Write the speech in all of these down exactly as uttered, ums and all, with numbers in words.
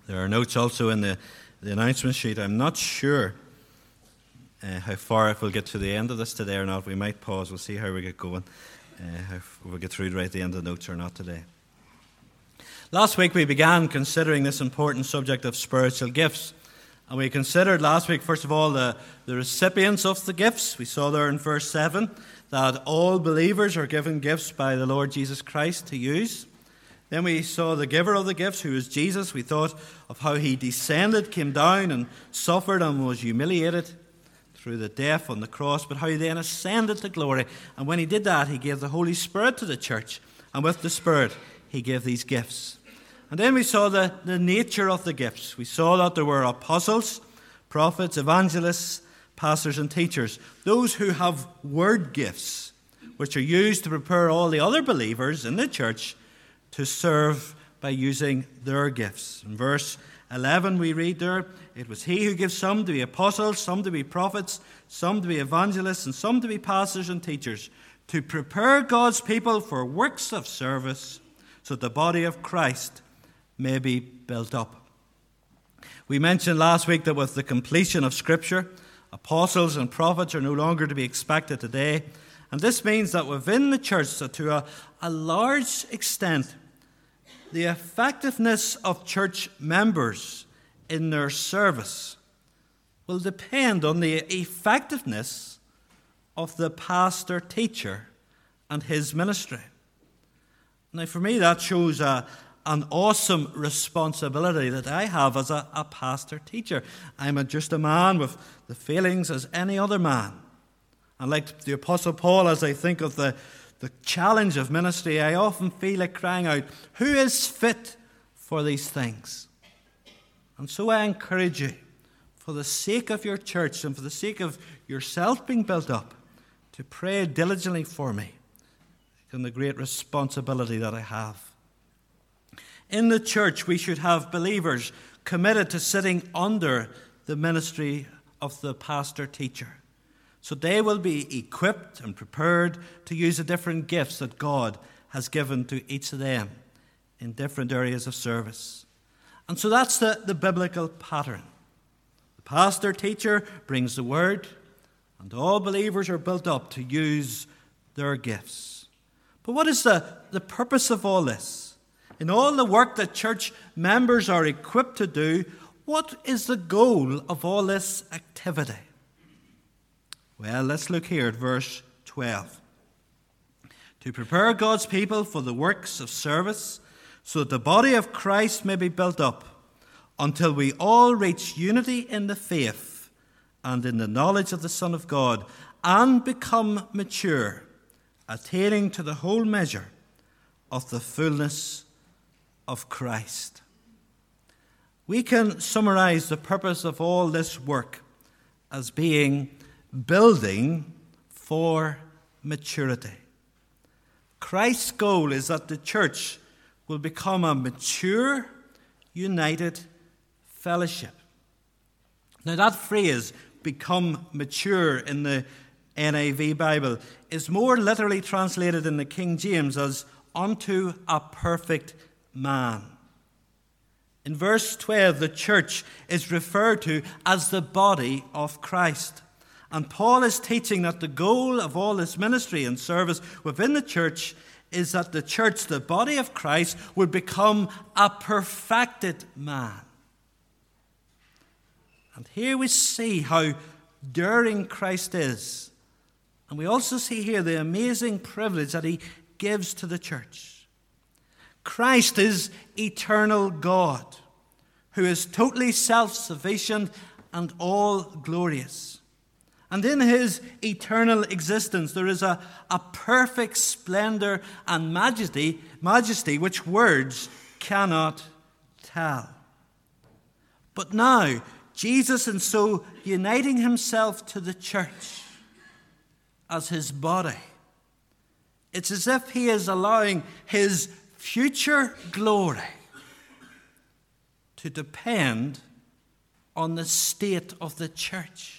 There are notes also in the, the announcement sheet. I'm not sure uh, how far, if we'll get to the end of this today or not. We might pause. We'll see how we get going, uh, if we'll get through right at the end of the notes or not today. Last week we began considering this important subject of spiritual gifts. And we considered last week, first of all, the, the recipients of the gifts. We saw there in verse seven that all believers are given gifts by the Lord Jesus Christ to use. Then we saw the giver of the gifts, who is Jesus. We thought of how he descended, came down and suffered and was humiliated through the death on the cross, but how he then ascended to glory. And when he did that, he gave the Holy Spirit to the church. And with the Spirit, he gave these gifts. And then we saw the, the nature of the gifts. We saw that there were apostles, prophets, evangelists, pastors and teachers. Those who have word gifts, which are used to prepare all the other believers in the church to serve by using their gifts. In verse eleven we read there, it was he who gives some to be apostles, some to be prophets, some to be evangelists, and some to be pastors and teachers, to prepare God's people for works of service, so that the body of Christ may be built up. We mentioned last week that with the completion of Scripture, apostles and prophets are no longer to be expected today. And this means that within the church, that to a, a large extent, the effectiveness of church members in their service will depend on the effectiveness of the pastor-teacher and his ministry. Now, for me, that shows a, an awesome responsibility that I have as a, a pastor-teacher. I'm a, just a man with the feelings as any other man. And like the Apostle Paul, as I think of the The challenge of ministry, I often feel like crying out, who is fit for these things? And so I encourage you, for the sake of your church and for the sake of yourself being built up, to pray diligently for me and the great responsibility that I have. In the church, we should have believers committed to sitting under the ministry of the pastor-teacher, so they will be equipped and prepared to use the different gifts that God has given to each of them in different areas of service. And so that's the, the biblical pattern. The pastor-teacher brings the word, and all believers are built up to use their gifts. But what is the, the purpose of all this? In all the work that church members are equipped to do, what is the goal of all this activity? Well, let's look here at verse twelve. To prepare God's people for the works of service, so that the body of Christ may be built up, until we all reach unity in the faith and in the knowledge of the Son of God, and become mature, attaining to the whole measure of the fullness of Christ. We can summarize the purpose of all this work as being building for maturity. Christ's goal is that the church will become a mature, united fellowship. Now that phrase, become mature, in the N I V Bible is more literally translated in the King James as unto a perfect man. In verse twelve, the church is referred to as the body of Christ. And Paul is teaching that the goal of all this ministry and service within the church is that the church, the body of Christ, would become a perfected man. And here we see how daring Christ is. And we also see here the amazing privilege that he gives to the church. Christ is eternal God, who is totally self-sufficient and all-glorious. And in his eternal existence, there is a, a perfect splendor and majesty, majesty which words cannot tell. But now, Jesus, in so uniting himself to the church as his body, it's as if he is allowing his future glory to depend on the state of the church.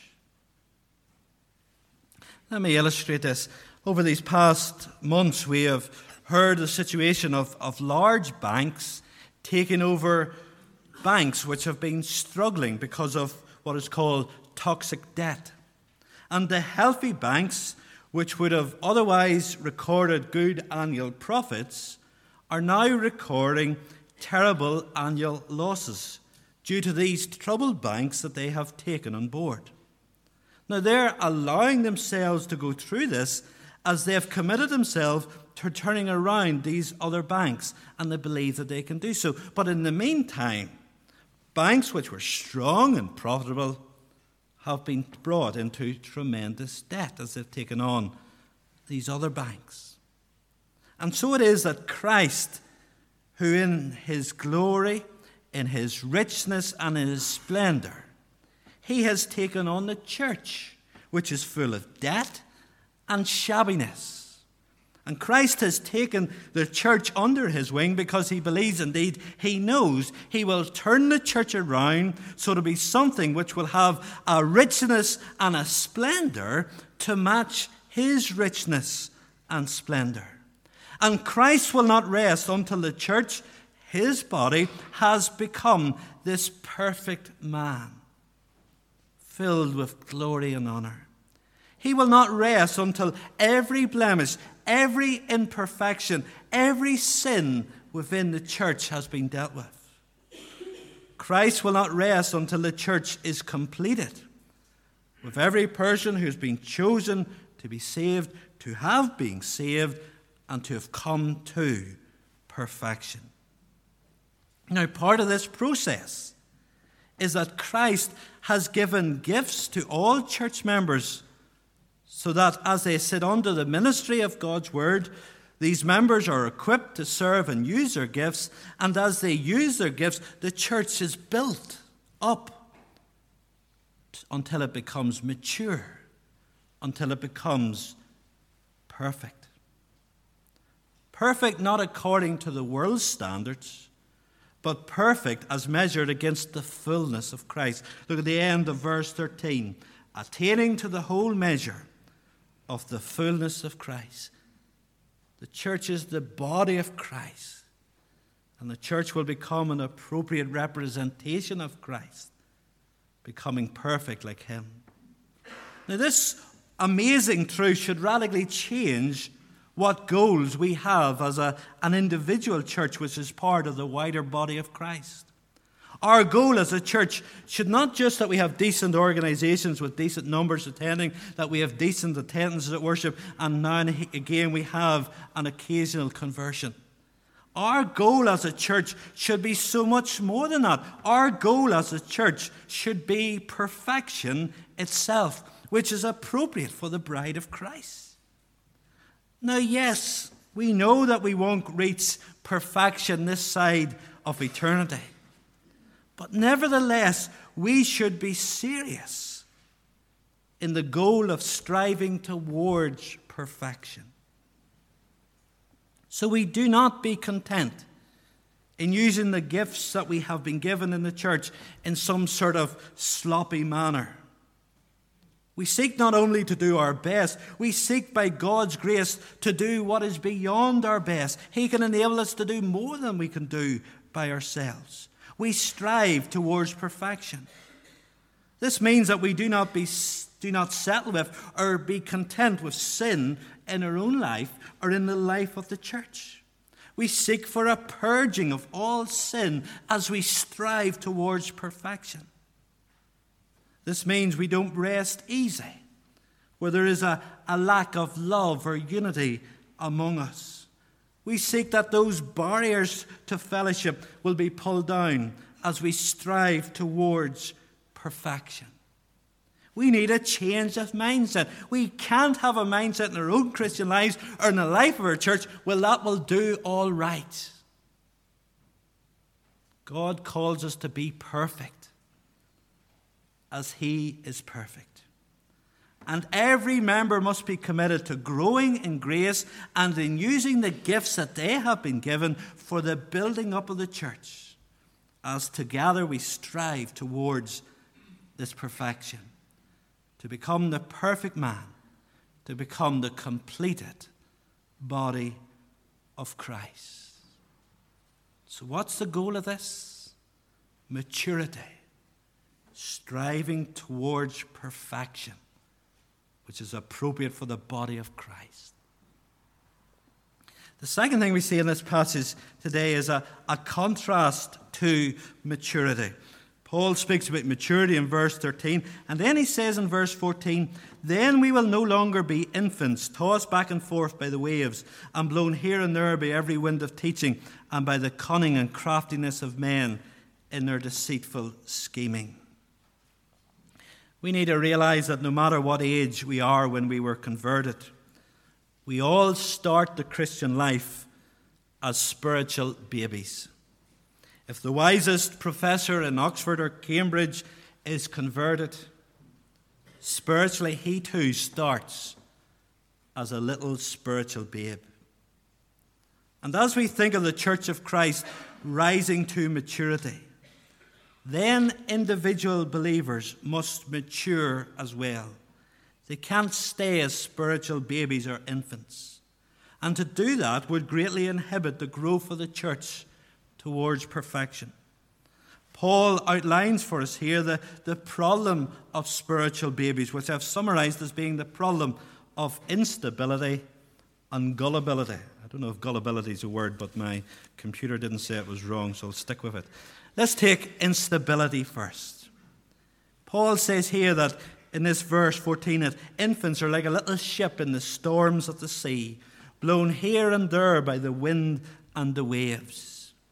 Let me illustrate this. Over these past months, we have heard the situation of, of large banks taking over banks which have been struggling because of what is called toxic debt. And the healthy banks, which would have otherwise recorded good annual profits, are now recording terrible annual losses due to these troubled banks that they have taken on board. Now, they're allowing themselves to go through this as they have committed themselves to turning around these other banks, and they believe that they can do so. But in the meantime, banks which were strong and profitable have been brought into tremendous debt as they've taken on these other banks. And so it is that Christ, who in his glory, in his richness and in his splendor, he has taken on the church, which is full of debt and shabbiness. And Christ has taken the church under his wing because he believes, indeed, he knows he will turn the church around so to be something which will have a richness and a splendor to match his richness and splendor. And Christ will not rest until the church, his body, has become this perfect man, filled with glory and honor. He will not rest until every blemish, every imperfection, every sin within the church has been dealt with. Christ will not rest until the church is completed, with every person who has been chosen to be saved, to have been saved, and to have come to perfection. Now, part of this process is that Christ has given gifts to all church members so that as they sit under the ministry of God's word, these members are equipped to serve and use their gifts, and as they use their gifts, the church is built up until it becomes mature, until it becomes perfect. Perfect not according to the world's standards, but perfect as measured against the fullness of Christ. Look at the end of verse thirteen. Attaining to the whole measure of the fullness of Christ. The church is the body of Christ, and the church will become an appropriate representation of Christ, becoming perfect like him. Now, this amazing truth should radically change what goals we have as a, an individual church which is part of the wider body of Christ. Our goal as a church should not just that we have decent organizations with decent numbers attending, that we have decent attendances at worship, and now and again we have an occasional conversion. Our goal as a church should be so much more than that. Our goal as a church should be perfection itself, which is appropriate for the bride of Christ. Now, yes, we know that we won't reach perfection this side of eternity. But nevertheless, we should be serious in the goal of striving towards perfection. So we do not be content in using the gifts that we have been given in the church in some sort of sloppy manner. We seek not only to do our best, we seek by God's grace to do what is beyond our best. He can enable us to do more than we can do by ourselves. We strive towards perfection. This means that we do not be do not settle with or be content with sin in our own life or in the life of the church. We seek for a purging of all sin as we strive towards perfection. This means we don't rest easy where there is a, a lack of love or unity among us. We seek that those barriers to fellowship will be pulled down as we strive towards perfection. We need a change of mindset. We can't have a mindset in our own Christian lives or in the life of our church, well, that will do all right. God calls us to be perfect as he is perfect. And every member must be committed to growing in grace and in using the gifts that they have been given for the building up of the church, as together we strive towards this perfection, to become the perfect man, to become the completed body of Christ. So what's the goal of this? maturity, striving towards perfection, which is appropriate for the body of Christ. The second thing we see in this passage today is a, a contrast to maturity. Paul speaks about maturity in verse thirteen, and then he says in verse fourteen, "Then we will no longer be infants, tossed back and forth by the waves, and blown here and there by every wind of teaching, and by the cunning and craftiness of men in their deceitful scheming." We need to realize that no matter what age we are when we were converted, we all start the Christian life as spiritual babies. If the wisest professor in Oxford or Cambridge is converted, spiritually he too starts as a little spiritual babe. And as we think of the Church of Christ rising to maturity, then individual believers must mature as well. They can't stay as spiritual babies or infants. And to do that would greatly inhibit the growth of the church towards perfection. Paul outlines for us here the, the problem of spiritual babies, which I've summarized as being the problem of instability and gullibility. I don't know if gullibility is a word, but my computer didn't say it was wrong, so I'll stick with it. Let's take instability first. Paul says here that in this verse fourteen that infants are like a little ship in the storms of the sea, blown here and there by the wind and the waves.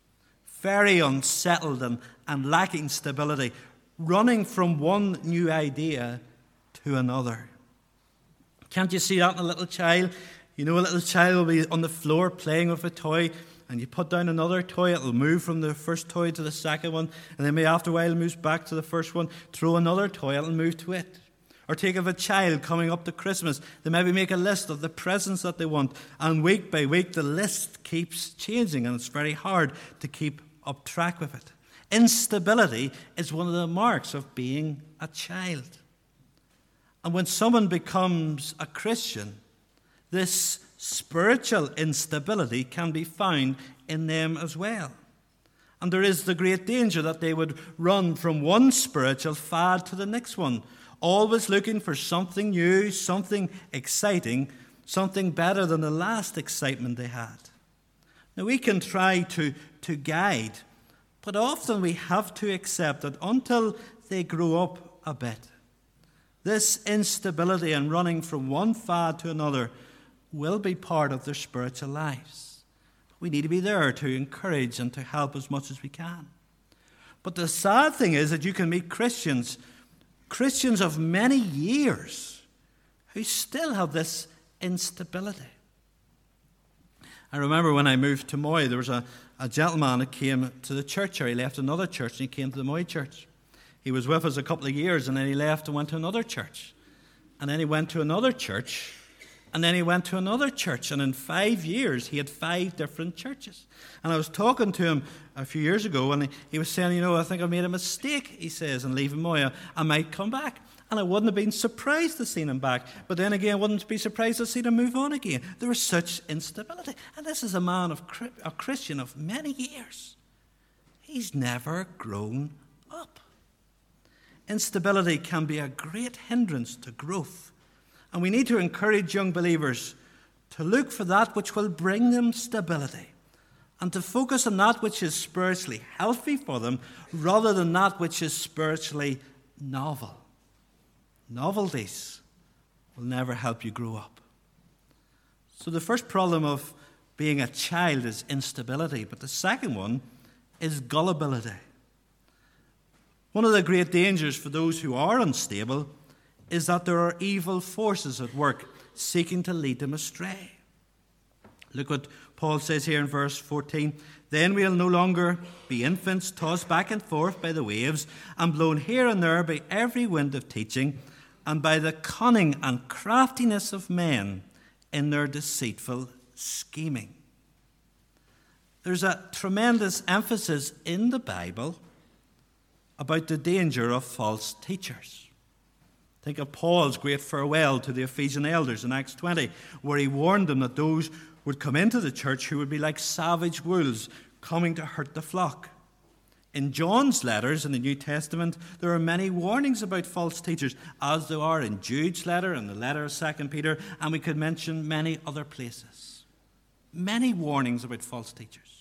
Very unsettled and, and lacking stability, running from one new idea to another. Can't you see that in a little child? You know, a little child will be on the floor playing with a toy, and you put down another toy, it'll move from the first toy to the second one, and then maybe after a while it moves back to the first one, throw another toy, it'll move to it. Or take of a child coming up to Christmas, they maybe make a list of the presents that they want, and week by week the list keeps changing, and it's very hard to keep up track with it. Instability is one of the marks of being a child. And when someone becomes a Christian, this spiritual instability can be found in them as well. And there is the great danger that they would run from one spiritual fad to the next one, always looking for something new, something exciting, something better than the last excitement they had. Now, we can try to, to guide, but often we have to accept that until they grow up a bit, this instability and running from one fad to another will be part of their spiritual lives. We need to be there to encourage and to help as much as we can. But the sad thing is that you can meet Christians, Christians of many years, who still have this instability. I remember when I moved to Moy, there was a, a gentleman who came to the church, or he left another church and he came to the Moy church. He was with us a couple of years, and then he left and went to another church. And then he went to another church, and then he went to another church. And in five years, he had five different churches. And I was talking to him a few years ago, and he, he was saying, you know, I think I made a mistake, he says, in leaving Moy. I might come back. And I wouldn't have been surprised to see him back. But then again, I wouldn't be surprised to see him move on again. There was such instability. And this is a man, of a Christian of many years. He's never grown up. Instability can be a great hindrance to growth. And we need to encourage young believers to look for that which will bring them stability, and to focus on that which is spiritually healthy for them rather than that which is spiritually novel. Novelties will never help you grow up. So the first problem of being a child is instability, but the second one is gullibility. One of the great dangers for those who are unstable is that there are evil forces at work seeking to lead them astray. Look what Paul says here in verse fourteen. Then we'll no longer be infants tossed back and forth by the waves and blown here and there by every wind of teaching, and by the cunning and craftiness of men in their deceitful scheming. There's a tremendous emphasis in the Bible about the danger of false teachers. Think of Paul's great farewell to the Ephesian elders in Acts twenty, where he warned them that those would come into the church who would be like savage wolves coming to hurt the flock. In John's letters in the New Testament, there are many warnings about false teachers, as there are in Jude's letter and the letter of Second Peter, and we could mention many other places. Many warnings about false teachers.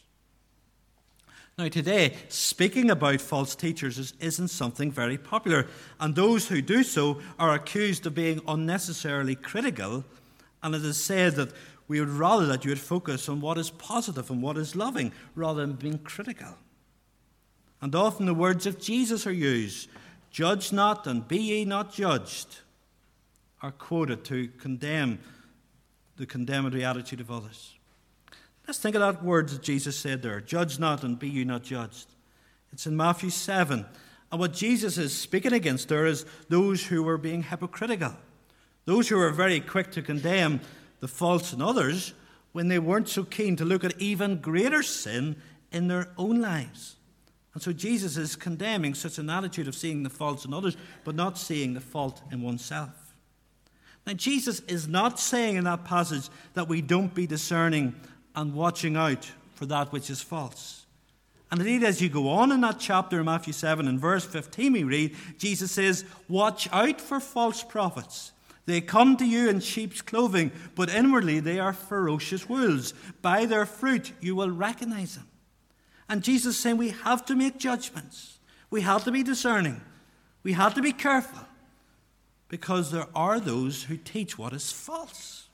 Now today, speaking about false teachers is, isn't something very popular, and those who do so are accused of being unnecessarily critical, and it is said that we would rather that you would focus on what is positive and what is loving, rather than being critical. And often the words of Jesus are used, "Judge not and be ye not judged," are quoted to condemn the condemnatory attitude of others. Let's think of that word that Jesus said there, "Judge not and be ye not judged." It's in Matthew seven. And what Jesus is speaking against there is those who were being hypocritical. Those who were very quick to condemn the false in others when they weren't so keen to look at even greater sin in their own lives. And so Jesus is condemning such an attitude of seeing the faults in others, but not seeing the fault in oneself. Now, Jesus is not saying in that passage that we don't be discerning and watching out for that which is false. And indeed, as you go on in that chapter in Matthew seven, in verse fifteen, we read, Jesus says, "Watch out for false prophets. They come to you in sheep's clothing, but inwardly they are ferocious wolves. By their fruit you will recognize them." And Jesus is saying we have to make judgments. We have to be discerning. We have to be careful. Because there are those who teach what is false.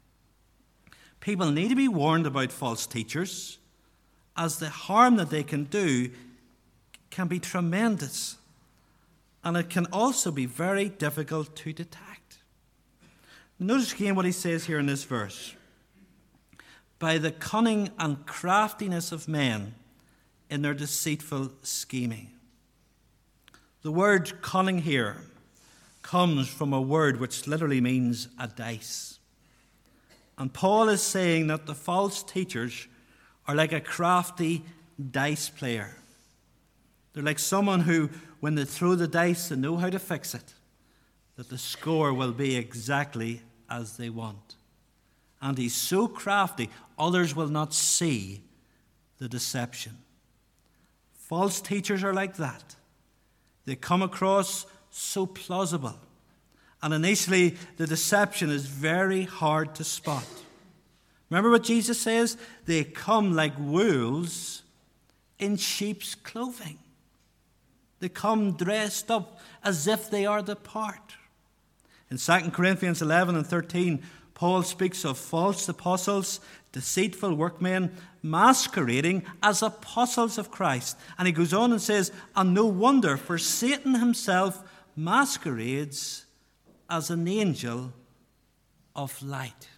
People need to be warned about false teachers, as the harm that they can do can be tremendous. And it can also be very difficult to detect. Notice again what he says here in this verse. "By the cunning and craftiness of men, in their deceitful scheming." The word cunning here comes from a word which literally means a dice. And Paul is saying that the false teachers are like a crafty dice player. They're like someone who, when they throw the dice, they know how to fix it, that the score will be exactly as they want. And he's so crafty, others will not see the deception. False teachers are like that. They come across so plausible. And initially, the deception is very hard to spot. Remember what Jesus says? They come like wolves in sheep's clothing. They come dressed up as if they are the part. In Second Corinthians eleven and thirteen, Paul speaks of false apostles, deceitful workmen, masquerading as apostles of Christ. And he goes on and says, "And no wonder, for Satan himself masquerades as an angel of light."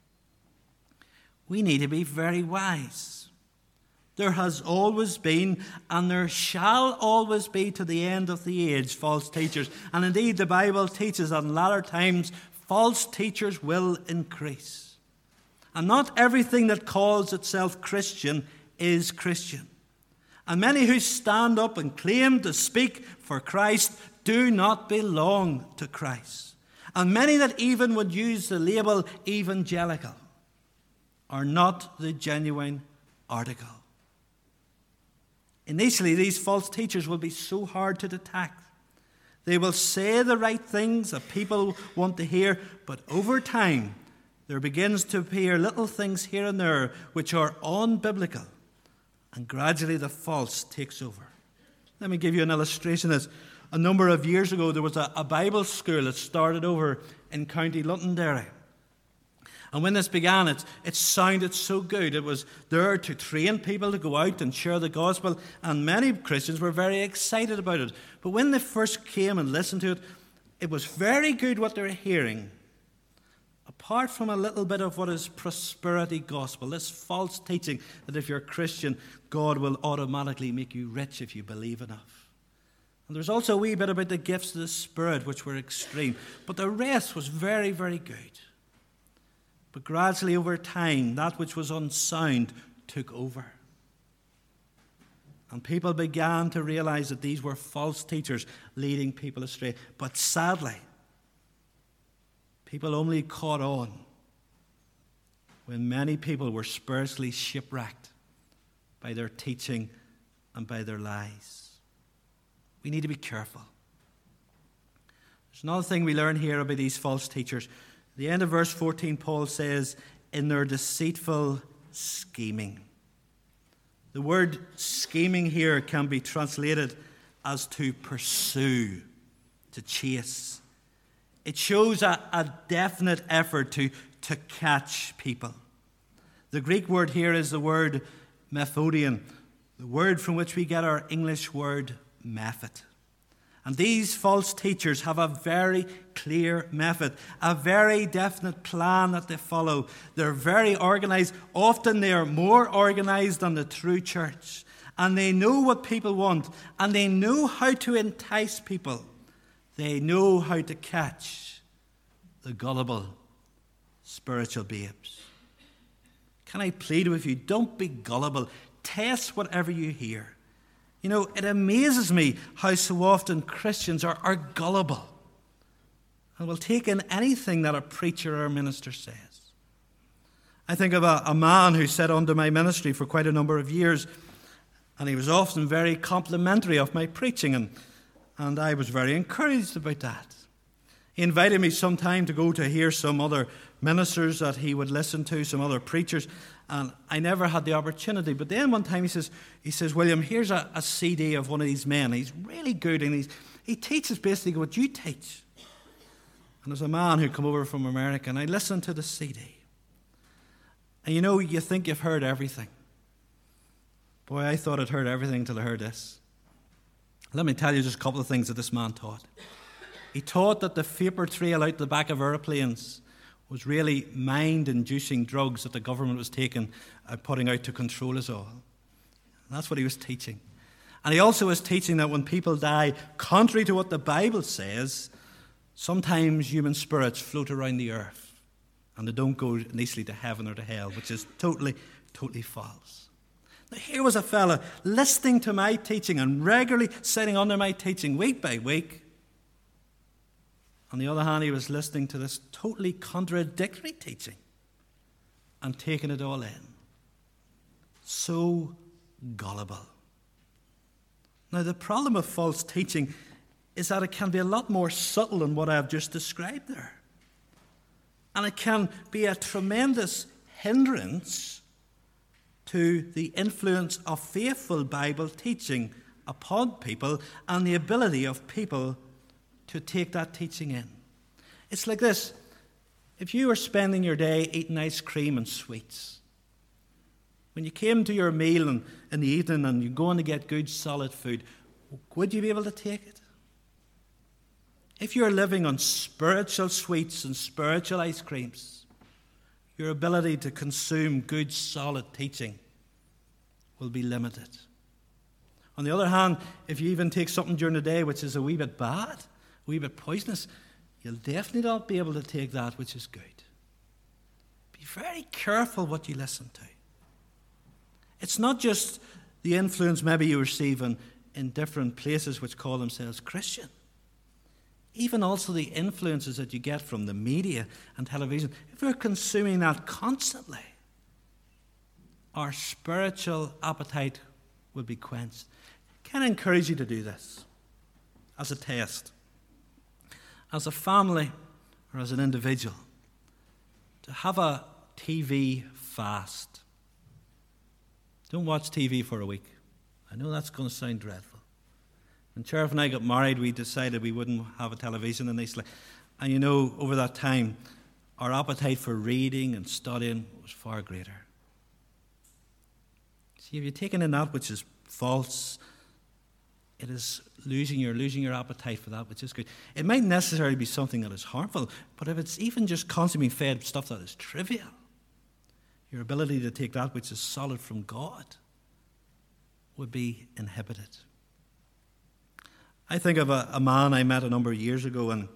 We need to be very wise. There has always been, and there shall always be to the end of the age, false teachers. And indeed, the Bible teaches that in latter times, false teachers will increase. And not everything that calls itself Christian is Christian. And many who stand up and claim to speak for Christ do not belong to Christ. And many that even would use the label evangelical are not the genuine article. Initially, these false teachers will be so hard to detect. They will say the right things that people want to hear, but over time, there begins to appear little things here and there which are unbiblical, and gradually the false takes over. Let me give you an illustration of this. A number of years ago, there was a, a Bible school that started over in County Londonderry. And when this began, it, it sounded so good. It was there to train people to go out and share the gospel, and many Christians were very excited about it. But when they first came and listened to it, it was very good what they were hearing. Apart from a little bit of what is prosperity gospel, this false teaching that if you're a Christian, God will automatically make you rich if you believe enough. And there's also a wee bit about the gifts of the Spirit, which were extreme. But the rest was very, very good. But gradually over time, that which was unsound took over. And people began to realize that these were false teachers leading people astray. But sadly, people only caught on when many people were spiritually shipwrecked by their teaching and by their lies. We need to be careful. There's another thing we learn here about these false teachers. At the end of verse fourteen, Paul says, in their deceitful scheming. The word scheming here can be translated as to pursue, to chase. It shows a, a definite effort to, to catch people. The Greek word here is the word methodian, the word from which we get our English word method. And these false teachers have a very clear method, a very definite plan that they follow. They're very organized. Often they are more organized than the true church. And they know what people want. And they know how to entice people. They know how to catch the gullible spiritual babes. Can I plead with you? Don't be gullible. Test whatever you hear. You know, it amazes me how so often Christians are, are gullible and will take in anything that a preacher or a minister says. I think of a, a man who sat under my ministry for quite a number of years, and he was often very complimentary of my preaching, and, and I was very encouraged about that. He invited me sometime to go to hear some other ministers that he would listen to, some other preachers, and I never had the opportunity. But then one time he says, he says, William, here's a, a C D of one of these men. He's really good, and he's, he teaches basically what you teach. And there's a man who come over from America, and I listened to the C D. And you know, you think you've heard everything. Boy, I thought I'd heard everything until I heard this. Let me tell you just a couple of things that this man taught. He taught that the vapor trail out the back of airplanes was really mind-inducing drugs that the government was taking and putting out to control us all. And that's what he was teaching. And he also was teaching that when people die, contrary to what the Bible says, sometimes human spirits float around the earth and they don't go easily to heaven or to hell, which is totally, totally false. Now, here was a fella listening to my teaching and regularly sitting under my teaching week by week. On the other hand, he was listening to this totally contradictory teaching and taking it all in. So gullible. Now, the problem of false teaching is that it can be a lot more subtle than what I've just described there. And it can be a tremendous hindrance to the influence of faithful Bible teaching upon people and the ability of people to take that teaching in. It's like this. If you were spending your day eating ice cream and sweets, when you came to your meal in, in the evening and you're going to get good solid food, would you be able to take it? If you're living on spiritual sweets and spiritual ice creams, your ability to consume good solid teaching will be limited. On the other hand, if you even take something during the day which is a wee bit bad, a wee bit poisonous, you'll definitely not be able to take that which is good. Be very careful what you listen to. It's not just the influence maybe you receive in, in different places which call themselves Christian. Even also the influences that you get from the media and television. If we're consuming that constantly, our spiritual appetite will be quenched. Can I encourage you to do this as a test? As a family or as an individual, to have a T V fast. Don't watch T V for a week. I know that's going to sound dreadful. When Sheriff and I got married, we decided we wouldn't have a television in Eastleigh. And you know, over that time, our appetite for reading and studying was far greater. See, if you're taking in that which is false, it is losing your losing your appetite for that which is good. It might necessarily be something that is harmful, but if it's even just constantly fed stuff that is trivial, your ability to take that which is solid from God would be inhibited. I think of a, a man I met a number of years ago, and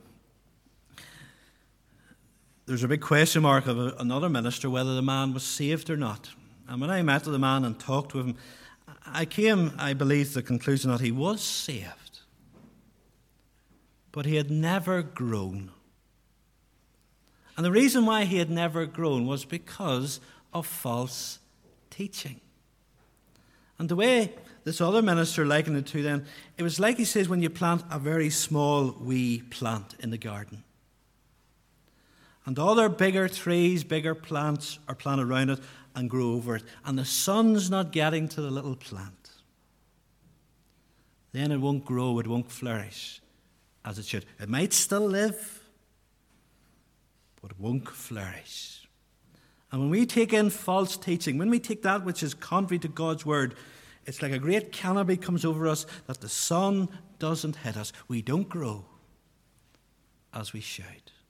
there's a big question mark of a, another minister whether the man was saved or not. And when I met the man and talked with him, I came, I believe, to the conclusion that he was saved, but he had never grown. And the reason why he had never grown was because of false teaching. And the way this other minister likened it to then, it was like he says when you plant a very small wee plant in the garden. And other bigger trees, bigger plants are planted around it and grow over it. And the sun's not getting to the little plant. Then it won't grow, it won't flourish as it should. It might still live, but it won't flourish. And when we take in false teaching, when we take that which is contrary to God's word, it's like a great canopy comes over us that the sun doesn't hit us. We don't grow as we should.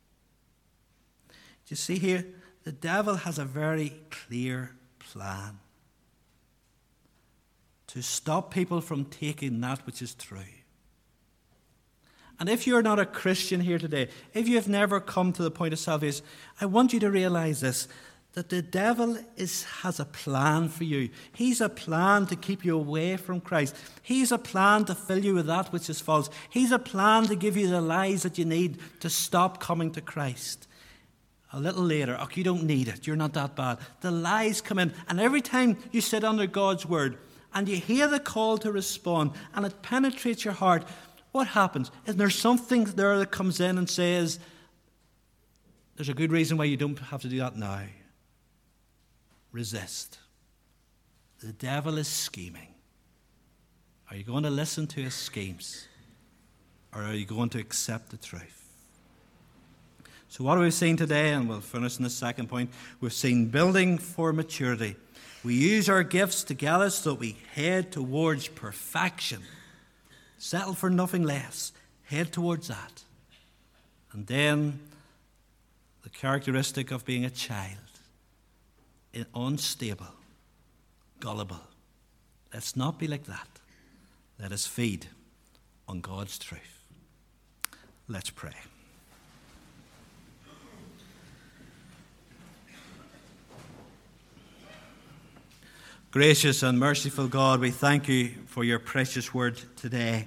You see here, the devil has a very clear plan to stop people from taking that which is true. And if you're not a Christian here today, if you have never come to the point of salvation, I want you to realize this, that the devil is, has a plan for you. He's a plan to keep you away from Christ. He's a plan to fill you with that which is false. He's a plan to give you the lies that you need to stop coming to Christ. A little later, oh, you don't need it. You're not that bad. The lies come in. And every time you sit under God's word and you hear the call to respond and it penetrates your heart, what happens? Is there something there that comes in and says, there's a good reason why you don't have to do that now? Resist. The devil is scheming. Are you going to listen to his schemes? Or are you going to accept the truth? So what have we seen today? And we'll finish in the second point. We've seen building for maturity. We use our gifts together so that we head towards perfection. Settle for nothing less. Head towards that. And then the characteristic of being a child. Unstable. Gullible. Let's not be like that. Let us feed on God's truth. Let's pray. Gracious and merciful God, we thank you for your precious word today.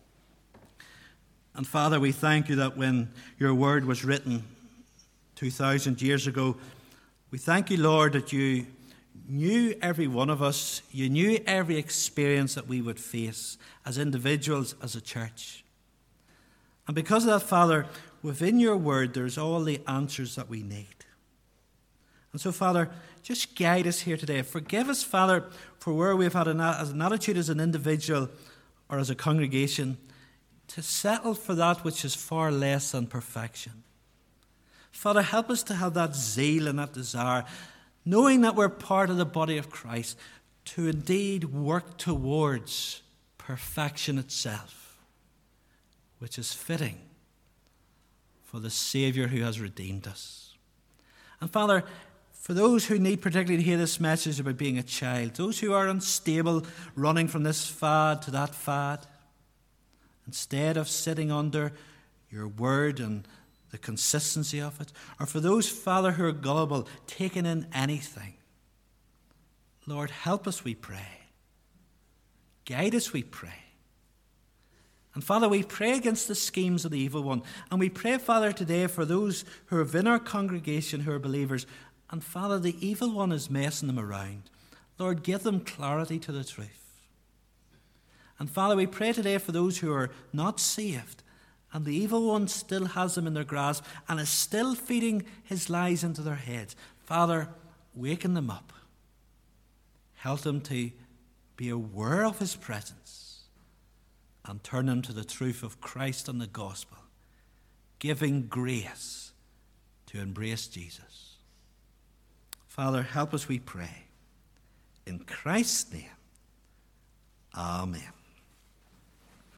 And Father, we thank you that when your word was written two thousand years ago, we thank you, Lord, that you knew every one of us. You knew every experience that we would face as individuals, as a church. And because of that, Father, within your word, there's all the answers that we need. And so, Father, just guide us here today. Forgive us, Father, for where we've had an, as an attitude as an individual or as a congregation to settle for that which is far less than perfection. Father, help us to have that zeal and that desire, knowing that we're part of the body of Christ, to indeed work towards perfection itself, which is fitting for the Savior who has redeemed us. And Father, for those who need particularly to hear this message about being a child, those who are unstable, running from this fad to that fad, instead of sitting under your word and the consistency of it, or for those, Father, who are gullible, taking in anything, Lord, help us, we pray. Guide us, we pray. And Father, we pray against the schemes of the evil one. And we pray, Father, today for those who are in our congregation who are believers. And Father, the evil one is messing them around. Lord, give them clarity to the truth. And Father, we pray today for those who are not saved, and the evil one still has them in their grasp and is still feeding his lies into their heads. Father, waken them up. Help them to be aware of his presence and turn them to the truth of Christ and the gospel, giving grace to embrace Jesus. Father, help us, we pray. In Christ's name, amen.